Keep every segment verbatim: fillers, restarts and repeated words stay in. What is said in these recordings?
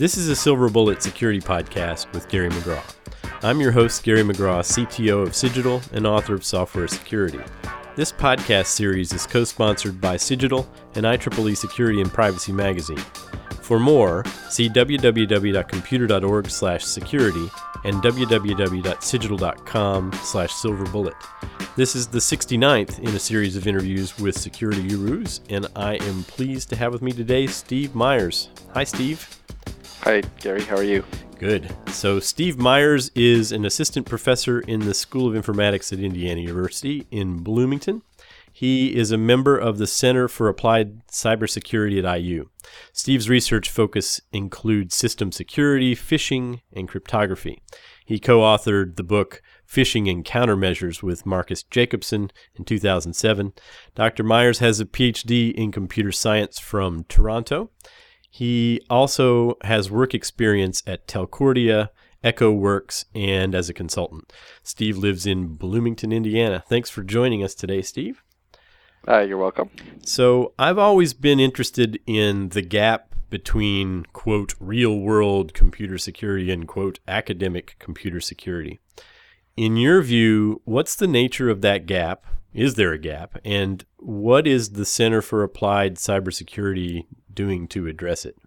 This is a Silver Bullet Security Podcast with Gary McGraw. I'm your host, Gary McGraw, C T O of Cigital and author of Software Security. This podcast series is co-sponsored by Cigital and I triple E Security and Privacy Magazine. For more, see w w w dot computer dot org slash security and w w w dot cigital dot com slash silverbullet. This is the sixty-ninth in a series of interviews with security gurus, and I am pleased to have with me today Steve Myers. Hi, Steve. Hi, Gary. How are you? Good. So Steve Myers is an assistant professor in the School of Informatics at Indiana University in Bloomington. He is a member of the Center for Applied Cybersecurity at I U. Steve's research focus includes system security, phishing, and cryptography. He co-authored the book Phishing and Countermeasures with Marcus Jacobson in two thousand seven. Doctor Myers has a P H D in computer science from Toronto. He also has work experience at Telcordia, EchoWorks, and as a consultant. Steve lives in Bloomington, Indiana. Thanks for joining us today, Steve. Uh, you're welcome. So I've always been interested in the gap between, quote, real-world computer security and, quote, academic computer security. In your view, what's the nature of that gap? Is there a gap? And what is the Center for Applied Cybersecurity doing to address it?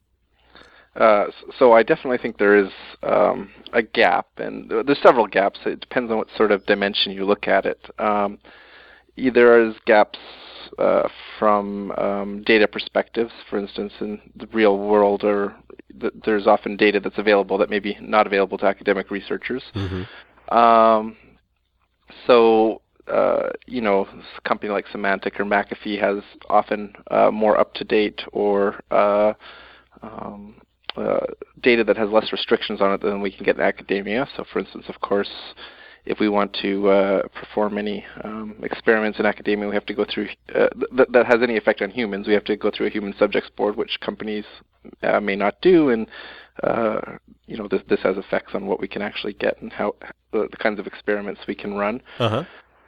Uh, so I definitely think there is um, a gap, and there's several gaps. It depends on what sort of dimension you look at it. Um, either as gaps uh, from um, data perspectives, for instance, in the real world, or th- there's often data that's available that may be not available to academic researchers. Mm-hmm. Um, so Uh, you know, a company like Symantec or McAfee has often uh, more up-to-date or uh, um, uh, data that has less restrictions on it than we can get in academia. So, for instance, of course, if we want to uh, perform any um, experiments in academia, we have to go through, uh, th- that has any effect on humans, we have to go through a human subjects board, which companies uh, may not do. And, uh, you know, this, this has effects on what we can actually get and how uh, the kinds of experiments we can run. Uh-huh.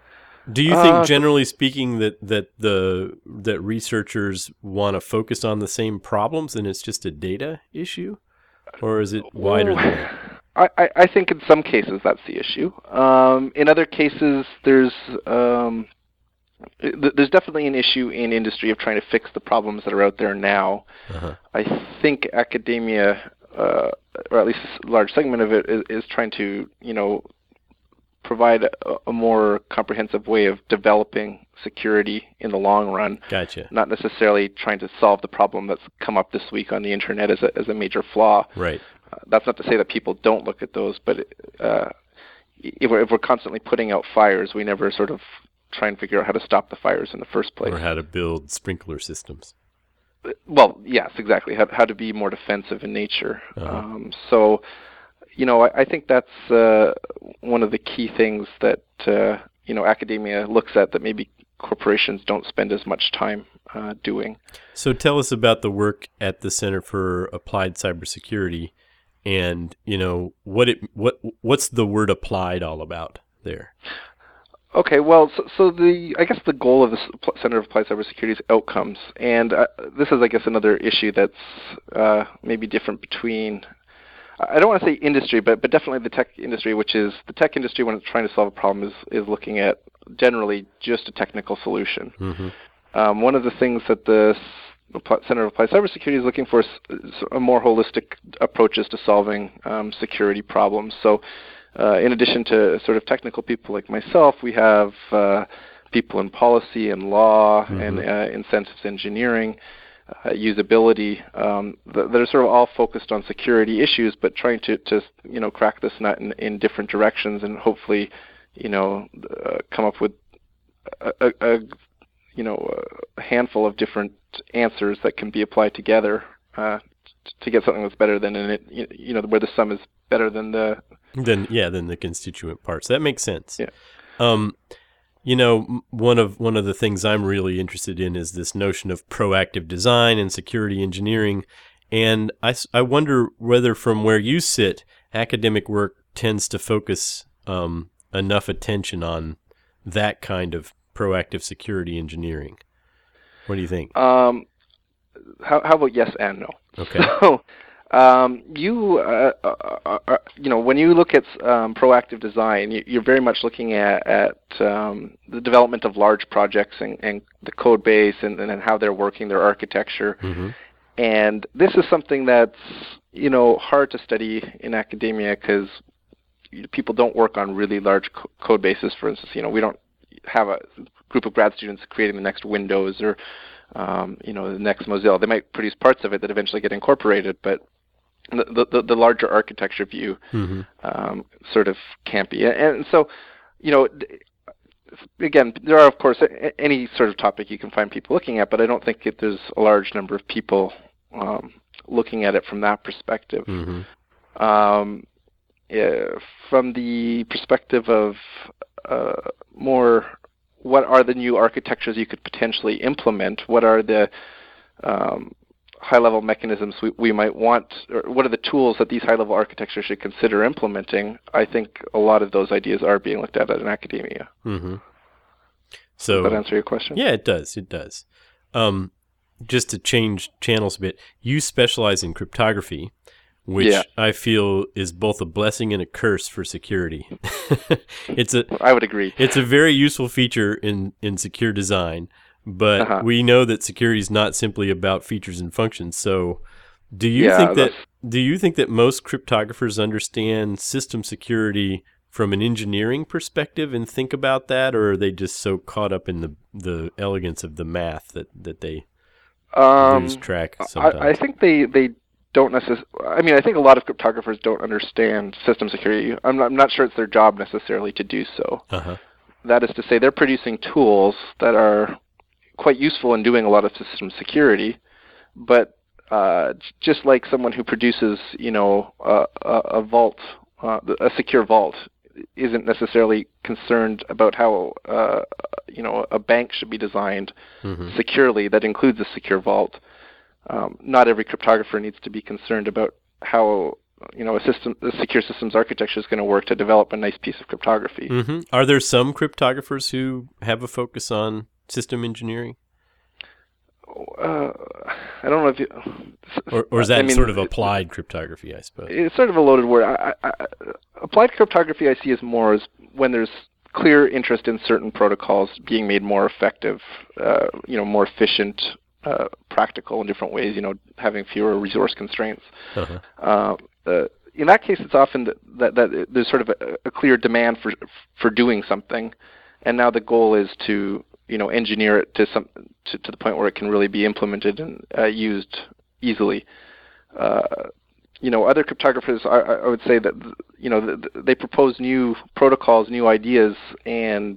Do you think, uh, generally speaking, that, that the that researchers want to focus on the same problems and it's just a data issue, or is it wider than that? I, I think in some cases that's the issue. Um, in other cases, there's um, there's definitely an issue in industry of trying to fix the problems that are out there now. Uh-huh. I think academia, uh, or at least a large segment of it, is, is trying to, you know, provide a, a more comprehensive way of developing security in the long run. Gotcha. Not necessarily trying to solve the problem that's come up this week on the internet as a, as a major flaw. Right. Uh, that's not to say that people don't look at those, but uh, if, we're, if we're constantly putting out fires, we never sort of try and figure out how to stop the fires in the first place. Or how to build sprinkler systems. Well, yes, exactly. How, how to be more defensive in nature. Uh-huh. Um, so... You know, I, I think that's uh, one of the key things that, uh, you know, academia looks at that maybe corporations don't spend as much time uh, doing. So tell us about the work at the Center for Applied Cybersecurity and, you know, what it what what's the word applied all about there? Okay, well, so, so the I guess the goal of the Center for Applied Cybersecurity is outcomes. And uh, this is, I guess, another issue that's uh, maybe different between... I don't want to say industry, but but definitely the tech industry, which is the tech industry when it's trying to solve a problem is, is looking at generally just a technical solution. Mm-hmm. Um, one of the things that the Center for Applied Cybersecurity is looking for is a more holistic approaches to solving um, security problems. So uh, in addition to sort of technical people like myself, we have uh, people in policy and law mm-hmm. and uh, incentives engineering, Uh, usability, um, that, that are sort of all focused on security issues, but trying to, to you know, crack this nut in, in different directions and hopefully, you know, uh, come up with a, a, a, you know, a handful of different answers that can be applied together uh, to get something that's better than in it, you know, where the sum is better than the... Then yeah, than the constituent parts. That makes sense. Yeah. Um, You know, one of one of the things I'm really interested in is this notion of proactive design and security engineering. And I, I wonder whether from where you sit, academic work tends to focus um, enough attention on that kind of proactive security engineering. What do you think? Um, how, how about yes and no? Okay. So, Um, you, uh, uh, uh, you know, when you look at um, proactive design, you, you're very much looking at, at um, the development of large projects and, and the code base and, and how they're working, their architecture. Mm-hmm. And this is something that's, you know, hard to study in academia because people don't work on really large co- code bases. For instance, you know, we don't have a group of grad students creating the next Windows or, um, you know, the next Mozilla. They might produce parts of it that eventually get incorporated, but the the, the larger architecture view Mm-hmm. um, sort of can't be. And, and so, you know, again, there are, of course, a, any sort of topic you can find people looking at, but I don't think that there's a large number of people um, looking at it from that perspective. Mm-hmm. Um, yeah, from the perspective of uh, more, what are the new architectures you could potentially implement? What are the um, high-level mechanisms we, we might want, or what are the tools that these high-level architectures should consider implementing? I think a lot of those ideas are being looked at in academia. Mm-hmm. So, does that answer your question? Yeah, it does. It does. Um, just to change channels a bit, you specialize in cryptography, which yeah. I feel is both a blessing and a curse for security. it's a, I would agree. It's a very useful feature in, in secure design, but uh-huh. we know that security is not simply about features and functions. So, do you yeah, think that that's... do you think that most cryptographers understand system security from an engineering perspective and think about that, or are they just so caught up in the the elegance of the math that that they um, lose track sometimes? I, I think they they don't necessarily. I mean, I think a lot of cryptographers don't understand system security. I'm not, I'm not sure it's their job necessarily to do so. Uh-huh. That is to say, they're producing tools that are quite useful in doing a lot of system security, but uh, just like someone who produces, you know, a, a, a vault, uh, a secure vault, isn't necessarily concerned about how, uh, you know, a bank should be designed mm-hmm. securely that includes a secure vault. Um, not every cryptographer needs to be concerned about how, you know, a system, a secure systems architecture is going to work to develop a nice piece of cryptography. Mm-hmm. Are there some cryptographers who have a focus on system engineering? Uh, I don't know if you... Or, or is that I mean, sort of applied cryptography, I suppose? It's sort of a loaded word. I, I, I, applied cryptography I see as more as when there's clear interest in certain protocols being made more effective, uh, you know, more efficient, uh, practical in different ways, you know, having fewer resource constraints. Uh-huh. Uh, uh, in that case, it's often that, that, that there's sort of a, a clear demand for for doing something, and now the goal is to, you know, engineer it to some to, to the point where it can really be implemented and uh, used easily. Uh, you know, other cryptographers, I, I would say that, you know, they propose new protocols, new ideas, and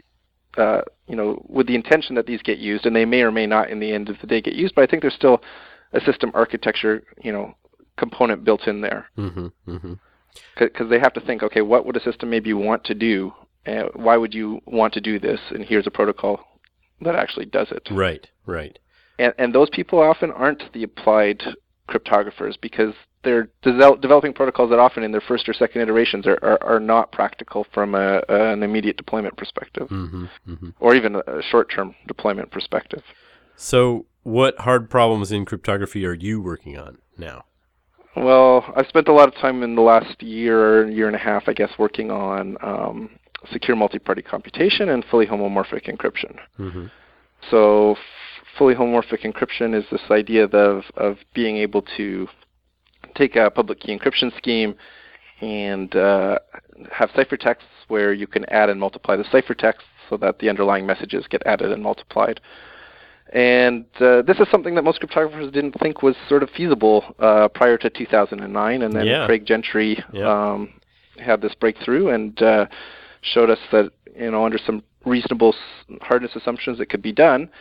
uh, you know, with the intention that these get used, and they may or may not, in the end of the day, get used. But I think there's still a system architecture, you know, component built in there. Mm-hmm. Mm-hmm. Because they have to think, okay, what would a system maybe want to do? Uh, why would you want to do this? And here's a protocol that actually does it. Right, right. And, and those people often aren't the applied cryptographers because they're de- developing protocols that often in their first or second iterations are, are, are not practical from a, an immediate deployment perspective, mm-hmm, mm-hmm. or even a short-term deployment perspective. So what hard problems in cryptography are you working on now? Well, I've spent a lot of time in the last year, year and a half, I guess, working on um, secure multi-party computation and fully homomorphic encryption. Mm-hmm. So f- fully homomorphic encryption is this idea of, of being able to take a public key encryption scheme and uh, have ciphertexts where you can add and multiply the ciphertext so that the underlying messages get added and multiplied. And uh, this is something that most cryptographers didn't think was sort of feasible uh, prior to two thousand nine, and then yeah. Craig Gentry yep. um, had this breakthrough and uh, showed us that, you know, under some reasonable hardness assumptions it could be done.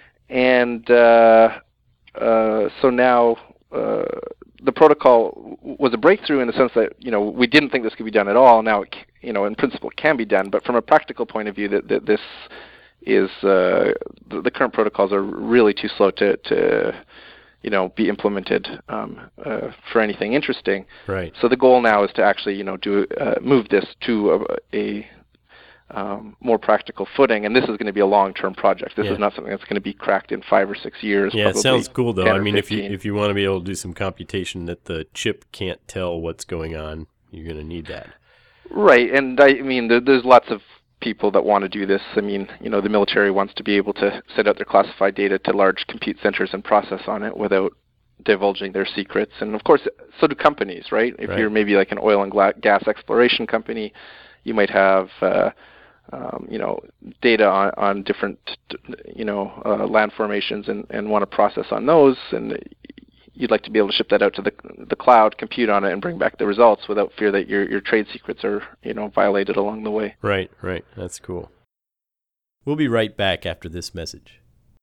And uh, uh, so now uh, the protocol was a breakthrough in the sense that, you know, we didn't think this could be done at all. Now, it, you know, in principle it can be done, but from a practical point of view, that, that this is uh, the, the current protocols are really too slow to, to you know, be implemented um, uh, for anything interesting. Right. So the goal now is to actually, you know, do uh, move this to a, a um, more practical footing. And this is going to be a long-term project. This Yeah. is not something that's going to be cracked in five or six years. Yeah, it sounds cool though. I mean, if you fifteen. if you want to be able to do some computation that the chip can't tell what's going on, you're going to need that. Right, and I mean, there, there's lots of people that want to do this. I mean, you know, the military wants to be able to send out their classified data to large compute centers and process on it without divulging their secrets. And of course, so do companies, right? If Right. you're maybe like an oil and gla- gas exploration company, you might have, uh, um, you know, data on, on different, you know, uh, land formations and, and want to process on those. And you'd like to be able to ship that out to the the cloud, compute on it, and bring back the results without fear that your your trade secrets are, you know, violated along the way. Right, right. That's cool. We'll be right back after this message.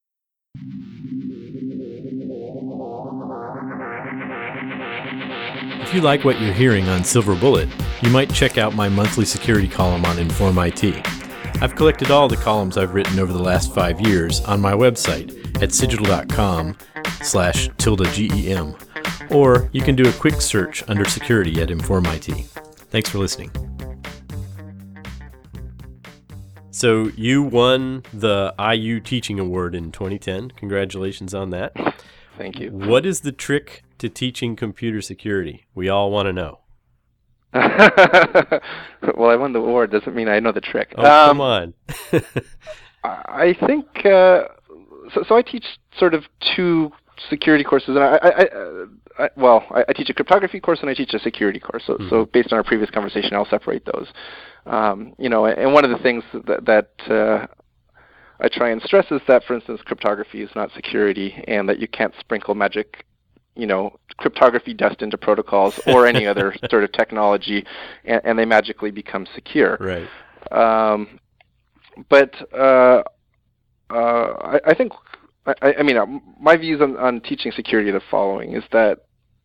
If you like what you're hearing on Silver Bullet, you might check out my monthly security column on Inform I T. I've collected all the columns I've written over the last five years on my website at cigital.com slash tilde GEM, or you can do a quick search under security at Inform I T. Thanks for listening. So you won the I U Teaching Award in twenty ten. Congratulations on that. Thank you. What is the trick to teaching computer security? We all want to know. Well, I won the award doesn't mean I know the trick. Oh, um, come on. I think uh, so. So I teach sort of two security courses, and I, I, I, I well, I, I teach a cryptography course and I teach a security course. So, mm-hmm. so based on our previous conversation, I'll separate those. Um, you know, and one of the things that, that uh, I try and stress is that, for instance, cryptography is not security, and that you can't sprinkle magic, you know, cryptography dust into protocols or any other sort of technology, and, and they magically become secure. Right. Um, but uh, uh, I, I think, I, I mean, uh, my views on, on teaching security are the following: is that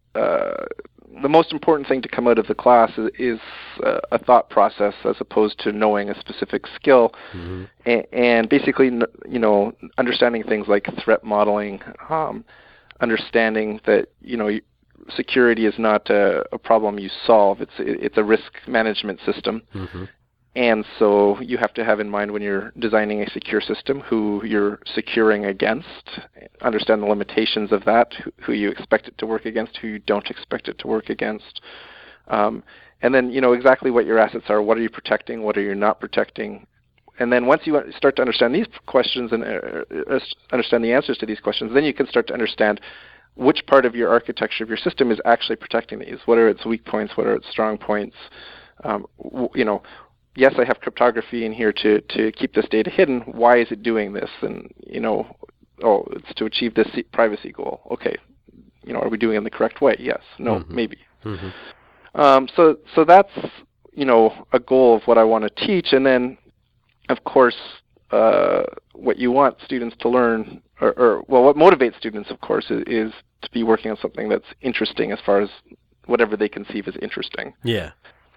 uh, the most important thing to come out of the class is, is uh, a thought process as opposed to knowing a specific skill, mm-hmm. and, and basically, you know, understanding things like threat modeling. Um, understanding that, you know, security is not a, a problem you solve. It's it's a risk management system. Mm-hmm. And so you have to have in mind when you're designing a secure system who you're securing against, understand the limitations of that, who, who you expect it to work against, who you don't expect it to work against. Um, and then, you know, exactly what your assets are. What are you protecting? What are you not protecting? And then once you start to understand these questions and uh, understand the answers to these questions, then you can start to understand which part of your architecture of your system is actually protecting these. What are its weak points? What are its strong points? Um, w- you know, yes, I have cryptography in here to, to keep this data hidden. Why is it doing this? And, you know, oh, it's to achieve this privacy goal. Okay, you know, are we doing it in the correct way? Yes. No, mm-hmm. maybe. Mm-hmm. Um, so, so that's, you know, a goal of what I want to teach. And then, of course, uh, what you want students to learn, or, or well, what motivates students, of course, is, is to be working on something that's interesting as far as whatever they conceive as interesting. Yeah.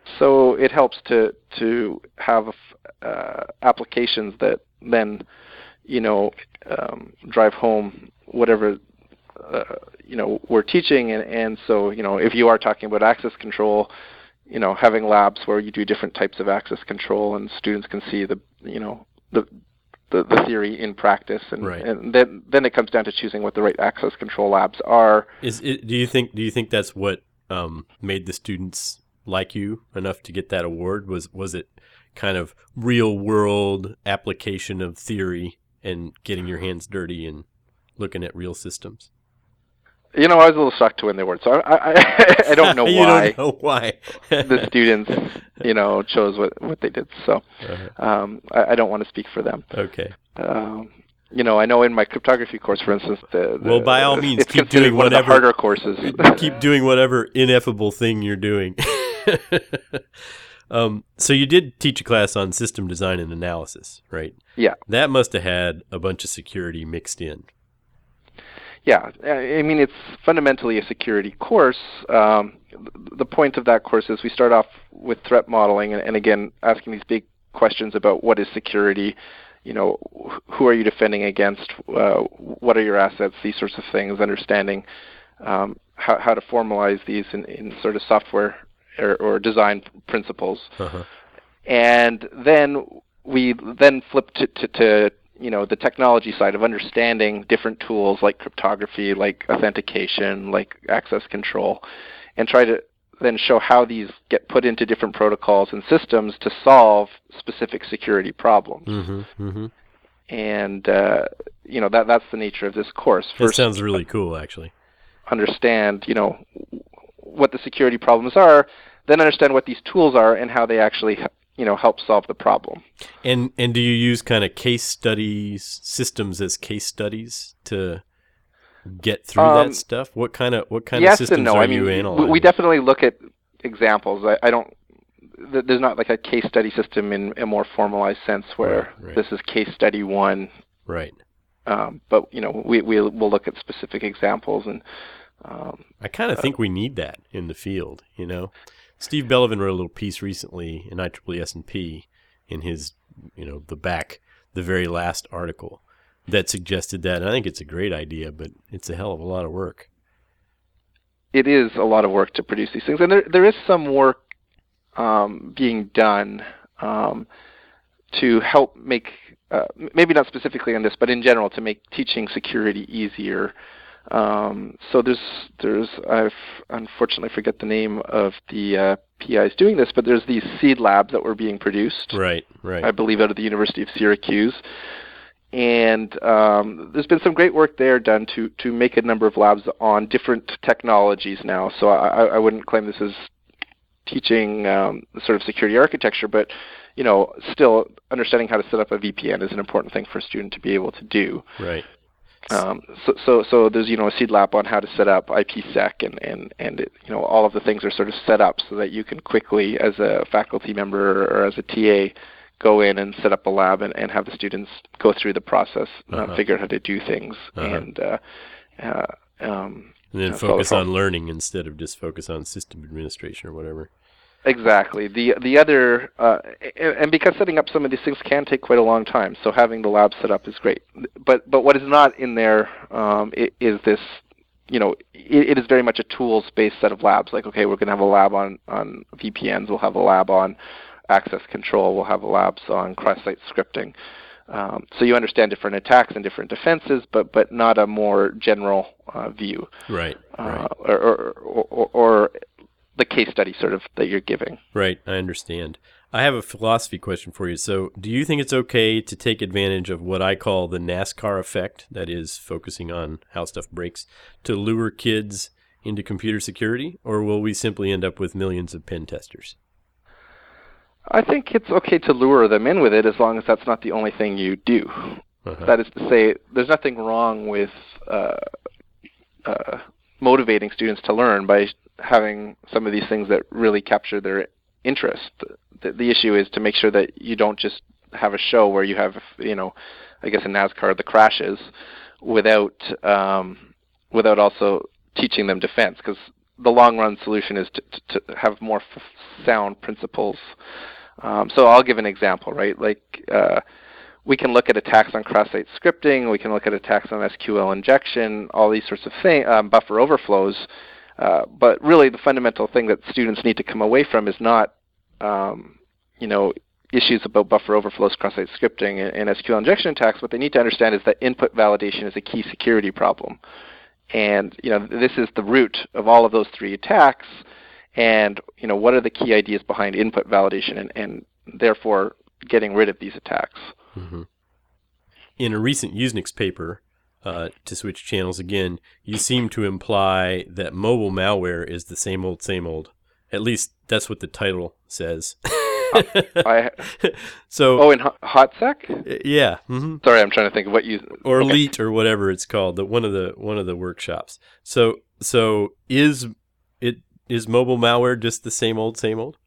So it helps to to have uh, applications that then, you know, um, drive home whatever uh, you know we're teaching, and, and so you know if you are talking about access control, you know, having labs where you do different types of access control and students can see the, you know, the the, the theory in practice, and, right. and then then it comes down to choosing what the right access control labs are. Is it, do you think do you think that's what um, made the students like you enough to get that award? Was was it kind of real world application of theory and getting your hands dirty and looking at real systems? You know, I was a little shocked to win the award, so I I, I don't know you why. don't know why the students, you know, chose what what they did. So uh-huh. um, I, I don't want to speak for them. Okay. Um, you know, I know in my cryptography course, for instance, the, the well, by all means, it's keep considered doing one whatever of the harder courses. Keep doing whatever ineffable thing you're doing. um, so you did teach a class on system design and analysis, right? Yeah. That must have had a bunch of security mixed in. Yeah, I mean, it's fundamentally a security course. Um, the point of that course is we start off with threat modeling, and, and again, asking these big questions about what is security, you know, who are you defending against, uh, what are your assets, these sorts of things, understanding um, how, how to formalize these in, in sort of software or, or design principles. Uh-huh. And then we then flip to, to, to you know the technology side of understanding different tools like cryptography, like authentication, like access control, and try to then show how these get put into different protocols and systems to solve specific security problems. Mm-hmm, mm-hmm. And uh, you know that that's the nature of this course. First, that sounds really cool, actually. Understand, you know, what the security problems are, then understand what these tools are and how they actually, you know, help solve the problem. And and do you use kind of case studies, systems as case studies to get through um, that stuff? What kind of what kind yes of systems and no. are I mean, you analyzing? We definitely look at examples. I, I don't. There's not like a case study system in a more formalized sense where right, right. this is case study one. Right. Um, but you know, we we will look at specific examples and. Um, I kind of uh, think we need that in the field. You know, Steve Bellevin wrote a little piece recently in I triple E S and P in his, you know, the back, the very last article that suggested that. And I think it's a great idea, but it's a hell of a lot of work. It is a lot of work to produce these things, and there there is some work um, being done um, to help make, uh, maybe not specifically on this, but in general, to make teaching security easier. Um, so there's there's I unfortunately forget the name of the uh, P Is doing this, but there's these seed labs that were being produced. Right, right. I believe out of the University of Syracuse. And um, there's been some great work there done to, to make a number of labs on different technologies now. So I, I wouldn't claim this is teaching um, sort of security architecture, but you know, still understanding how to set up a V P N is an important thing for a student to be able to do. Right. Um, so, so, so there's you know a seed lab on how to set up I P sec, and and and it, you know all of the things are sort of set up so that you can quickly, as a faculty member or as a T A, go in and set up a lab and, and have the students go through the process, uh-huh. uh, figure out how to do things, uh-huh. and uh, uh, um, and then uh, focus on learning instead of just focus on system administration or whatever. Exactly. The the other uh, and because setting up some of these things can take quite a long time, so having the lab set up is great. But but what is not in there um, is this. You know, it, it is very much a tools-based set of labs. Like, okay, we're going to have a lab on on V P Ns. We'll have a lab on access control. We'll have labs on cross-site scripting. Um, so you understand different attacks and different defenses, but but not a more general uh, view. Right. Uh, right. Or, or, or, or the case study sort of that you're giving. Right. I understand. I have a philosophy question for you. So do you think it's okay to take advantage of what I call the NASCAR effect, that is focusing on how stuff breaks, to lure kids into computer security, or will we simply end up with millions of pen testers? I think it's okay to lure them in with it as long as that's not the only thing you do. Uh-huh. That is to say, there's nothing wrong with uh, uh, motivating students to learn by having some of these things that really capture their interest. The, the issue is to make sure that you don't just have a show where you have, you know, I guess in NASCAR, the crashes, without um, without also teaching them defense, because the long-run solution is to, to, to have more f- sound principles. Um, so I'll give an example, right? Like uh, we can look at attacks on cross-site scripting, we can look at attacks on S Q L injection, all these sorts of things, um, buffer overflows. Uh, but really, the fundamental thing that students need to come away from is not, um, you know, issues about buffer overflows, cross-site scripting, and, and S Q L injection attacks. What they need to understand is that input validation is a key security problem. And you know, this is the root of all of those three attacks. And you know, what are the key ideas behind input validation, and, and therefore getting rid of these attacks? Mm-hmm. In a recent Usenix paper, uh, to switch channels again, you seem to imply that mobile malware is the same old, same old. At least that's what the title says. uh, I, so oh, in HotSec? Yeah. Mm-hmm. Sorry, I'm trying to think of what you or okay. Elite or whatever it's called. The one of the one of the workshops. So so is it is mobile malware just the same old, same old?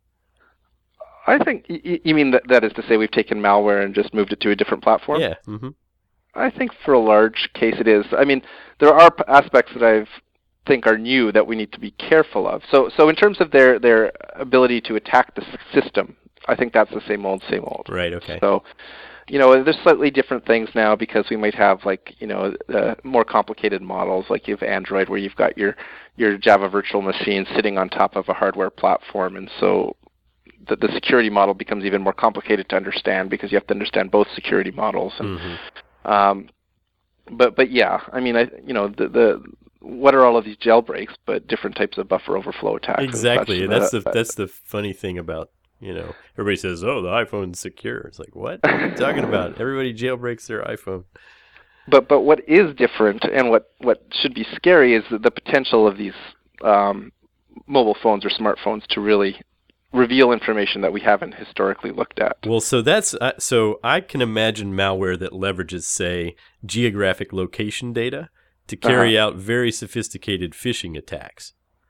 I think y- you mean that that is to say we've taken malware and just moved it to a different platform? Yeah. Mm-hmm. I think for a large case it is. I mean, there are p- aspects that I think are new that we need to be careful of. So so in terms of their their ability to attack the system, I think that's the same old, same old. Right, okay. So, you know, there's slightly different things now because we might have, like, you know, uh, more complicated models, like you have Android where you've got your, your Java virtual machine sitting on top of a hardware platform. And so the, the security model becomes even more complicated to understand because you have to understand both security models. And, mm-hmm. um, but but yeah, I mean, I you know the the what are all of these jailbreaks, but different types of buffer overflow attacks. Exactly, and that's the that's the funny thing about, you know, everybody says, oh, the iPhone's secure. It's like, what? What are you talking about? Everybody jailbreaks their iPhone. But but what is different and what, what should be scary is the, the potential of these um, mobile phones or smartphones to really reveal information that we haven't historically looked at. Well, so that's uh, so I can imagine malware that leverages, say, geographic location data to carry uh-huh. out very sophisticated phishing attacks.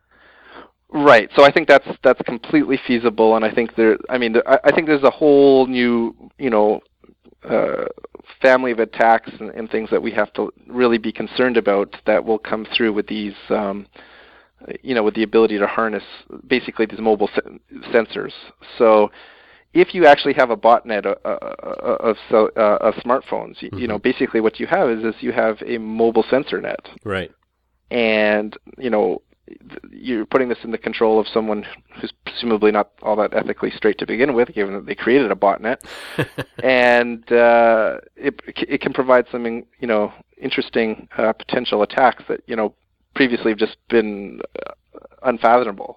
Right. So I think that's that's completely feasible, and I think there. I mean, there, I, I think there's a whole new, you know, uh, family of attacks and, and things that we have to really be concerned about that will come through with these, um, you know, with the ability to harness basically these mobile se- sensors. So if you actually have a botnet uh, uh, of so, uh, of smartphones, you, mm-hmm. you know, basically what you have is, is you have a mobile sensor net. Right. And, you know, you're putting this in the control of someone who's presumably not all that ethically straight to begin with, given that they created a botnet, and uh, it it can provide some, you know, interesting uh, potential attacks that, you know, previously have just been uh, unfathomable.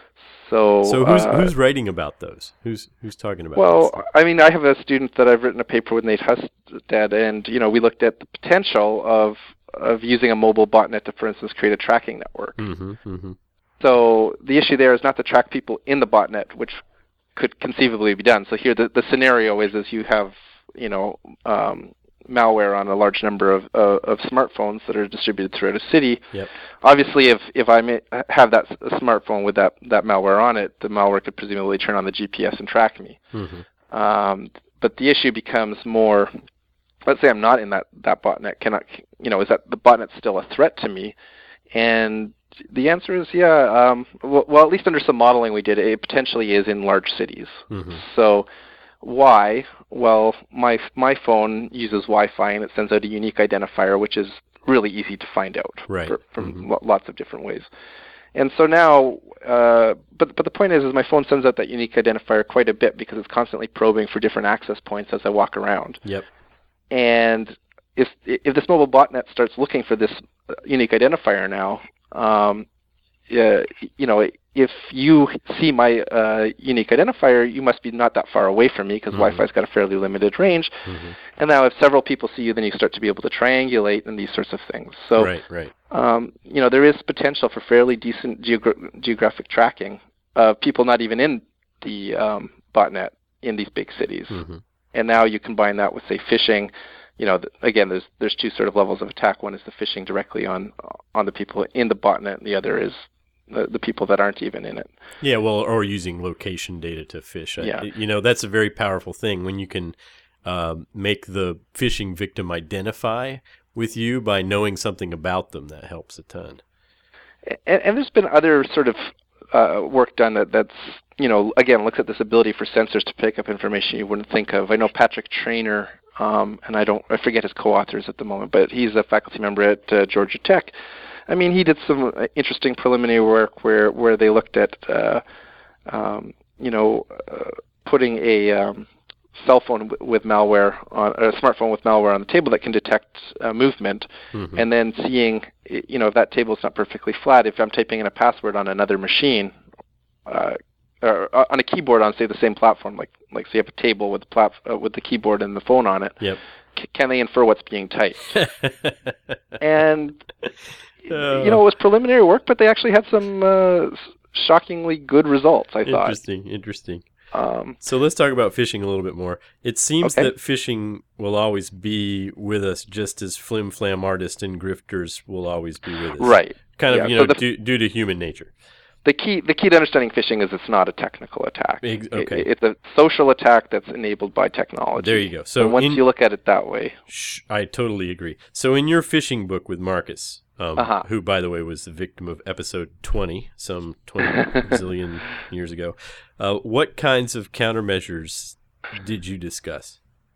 So, so who's uh, who's writing about those? Who's who's talking about? Well, this? I mean, I have a student that I've written a paper with, Nate Hustad, and you know, we looked at the potential of of using a mobile botnet to, for instance, create a tracking network. Mm-hmm, mm-hmm. So the issue there is not to track people in the botnet, which could conceivably be done. So here, the, the scenario is, is you have, you know, um, malware on a large number of uh, of smartphones that are distributed throughout a city. Yep. Obviously, if if I may have that a smartphone with that, that malware on it, the malware could presumably turn on the G P S and track me. Mm-hmm. Um, but the issue becomes more, let's say I'm not in that, that botnet, can I, you know, is that the botnet still a threat to me? And the answer is yeah. Um, well, well, at least under some modeling we did, it potentially is in large cities. Mm-hmm. So why? Well, my my phone uses Wi-Fi and it sends out a unique identifier, which is really easy to find out right. for, from mm-hmm. lo- lots of different ways. And so now, uh, but but the point is, is my phone sends out that unique identifier quite a bit because it's constantly probing for different access points as I walk around. Yep. And if if this mobile botnet starts looking for this unique identifier now, um, uh, you know, if you see my uh, unique identifier, you must be not that far away from me because mm-hmm. Wi-Fi's got a fairly limited range. Mm-hmm. And now if several people see you, then you start to be able to triangulate and these sorts of things. So, right, right. Um, you know, there is potential for fairly decent geogra- geographic tracking of people not even in the um, botnet in these big cities. Mm-hmm. And now you combine that with, say, phishing. You know, th- again, there's there's two sort of levels of attack. One is the phishing directly on on the people in the botnet, and the other is the, the people that aren't even in it. Yeah, well, or using location data to phish. Yeah. I, you know, that's a very powerful thing when you can uh, make the phishing victim identify with you by knowing something about them. That helps a ton. And, and there's been other sort of uh, work done that, that's, you know, again, looks at this ability for sensors to pick up information you wouldn't think of. I know Patrick Traynor, um, and I don't, I forget his co-authors at the moment, but he's a faculty member at uh, Georgia Tech. I mean, he did some interesting preliminary work where, where they looked at, uh, um, you know, uh, putting a um, cell phone w- with malware, on, a smartphone with malware on the table that can detect uh, movement, mm-hmm. and then seeing, you know, if that table is not perfectly flat, if I'm typing in a password on another machine, uh, or on a keyboard on, say, the same platform, like, like say you have a table with the, plat- uh, with the keyboard and the phone on it, yep. c- can they infer what's being typed? And... Uh, you know, it was preliminary work, but they actually had some uh, shockingly good results, I thought. Interesting, interesting. Um, so let's talk about phishing a little bit more. It seems okay. that phishing will always be with us, just as flim-flam artists and grifters will always be with us. Right. Kind of, yeah, you know, so the, due, due to human nature. The key, the key to understanding phishing is it's not a technical attack. Ex- okay. It, it's a social attack that's enabled by technology. There you go. So and once in, you look at it that way. Sh- I totally agree. So in your phishing book with Marcus, Um, uh-huh. who, by the way, was the victim of episode twenty, some twenty zillion years ago. Uh, what kinds of countermeasures did you discuss?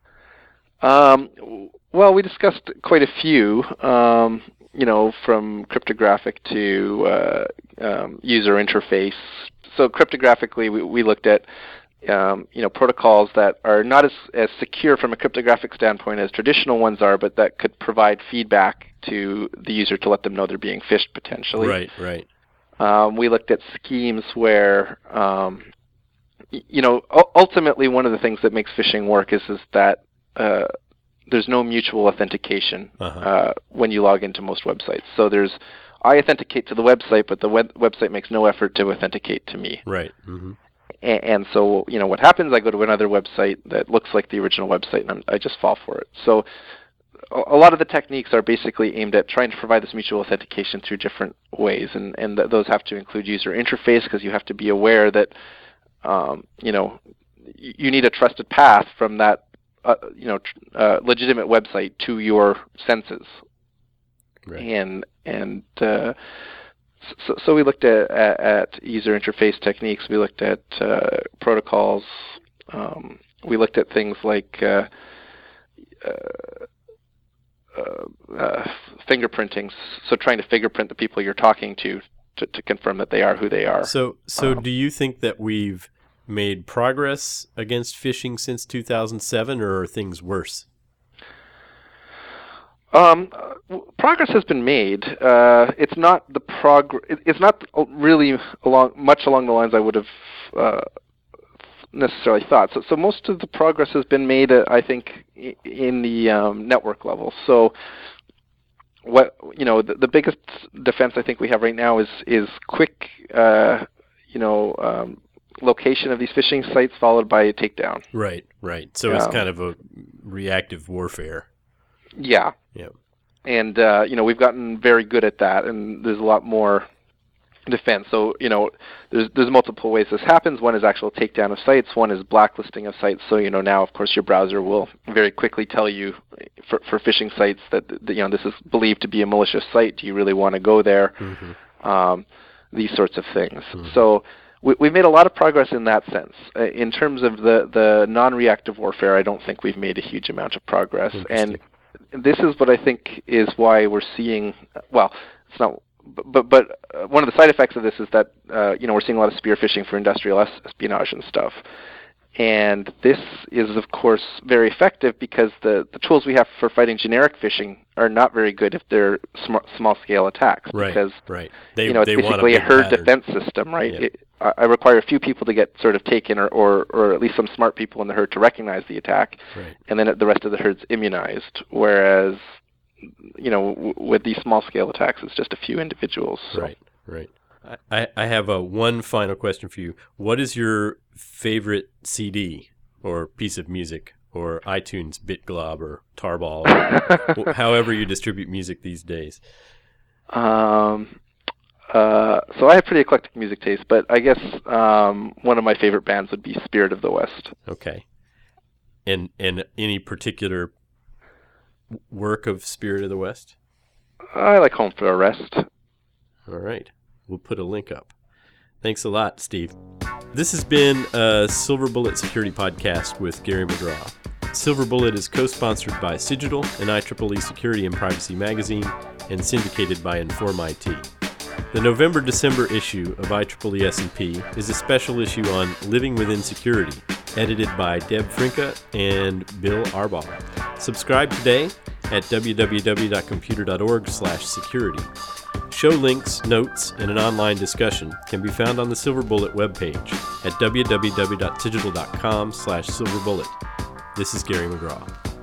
Um, well, we discussed quite a few, um, you know, from cryptographic to uh, um, user interface. So cryptographically, we, we looked at um, you know, protocols that are not as, as secure from a cryptographic standpoint as traditional ones are, but that could provide feedback to the user to let them know they're being phished potentially. Right, right. Um, we looked at schemes where, um, y- you know, u- ultimately one of the things that makes phishing work is is that uh, there's no mutual authentication Uh-huh. uh, when you log into most websites. So there's I authenticate to the website, but the web- website makes no effort to authenticate to me. Right. Mm-hmm. And, and so, you know, what happens? I go to another website that looks like the original website, and I'm, I just fall for it. So, a, a lot of the techniques are basically aimed at trying to provide this mutual authentication through different ways, and and th- those have to include user interface because you have to be aware that, um, you know, y- you need a trusted path from that, uh, you know, tr- uh, legitimate website to your senses. Right. And and uh, so, so we looked at, at, at user interface techniques. We looked at uh, protocols. Um, we looked at things like uh, uh, uh, uh, fingerprinting. So trying to fingerprint the people you're talking to to, to confirm that they are who they are. So, so Um, do you think that we've made progress against phishing since two thousand seven, or are things worse? Um, uh, w- progress has been made. Uh, it's not the prog. it- It's not really along much along the lines I would have uh, necessarily thought. So, so most of the progress has been made, uh, I think, i- in the um, network level. So, what you know, the, the biggest defense I think we have right now is is quick, uh, you know, um, location of these phishing sites followed by a takedown. Right, right. So it's Um, kind of a reactive warfare. Yeah. Yeah. And, uh, you know, we've gotten very good at that, and there's a lot more defense. So, you know, there's there's multiple ways this happens. One is actual takedown of sites. One is blacklisting of sites. So, you know, now, of course, your browser will very quickly tell you for, for phishing sites that, that, you know, this is believed to be a malicious site. Do you really want to go there? Mm-hmm. Um, these sorts of things. Mhm. So we, we've made a lot of progress in that sense. Uh, in terms of the, the non-reactive warfare, I don't think we've made a huge amount of progress. And this is what I think is why we're seeing, well, it's not, but but uh, one of the side effects of this is that, uh, you know, we're seeing a lot of spear phishing for industrial es- espionage and stuff. And this is, of course, very effective because the, the tools we have for fighting generic phishing are not very good if they're sm- small-scale attacks. Right, because, right. They, you know, it's they want basically a, big herd pattern. defense system, right? Yeah. It, I I require a few people to get sort of taken, or, or, or at least some smart people in the herd to recognize the attack, Right. and then the rest of the herd's immunized. Whereas, you know, w- with these small-scale attacks, it's just a few individuals. So. Right, right. I, I have a one final question for you. What is your favorite C D or piece of music or iTunes BitGlob or Tarball, or however you distribute music these days? Um, uh, so I have pretty eclectic music taste, but I guess um, one of my favorite bands would be Spirit of the West. Okay. And and any particular work of Spirit of the West? I like Home for a Rest. All right. We'll put a link up. Thanks a lot, Steve. This has been a Silver Bullet Security Podcast with Gary McGraw. Silver Bullet is co-sponsored by Cigital and I triple E Security and Privacy Magazine and syndicated by Inform I T. The November-December issue of I triple E S and P is a special issue on living within security, edited by Deb Frinka and Bill Arbaugh. Subscribe today at w w w dot computer dot org slash security. Show links, notes, and an online discussion can be found on the Silver Bullet webpage at w w w dot cigital dot com slash silver bullet. This is Gary McGraw.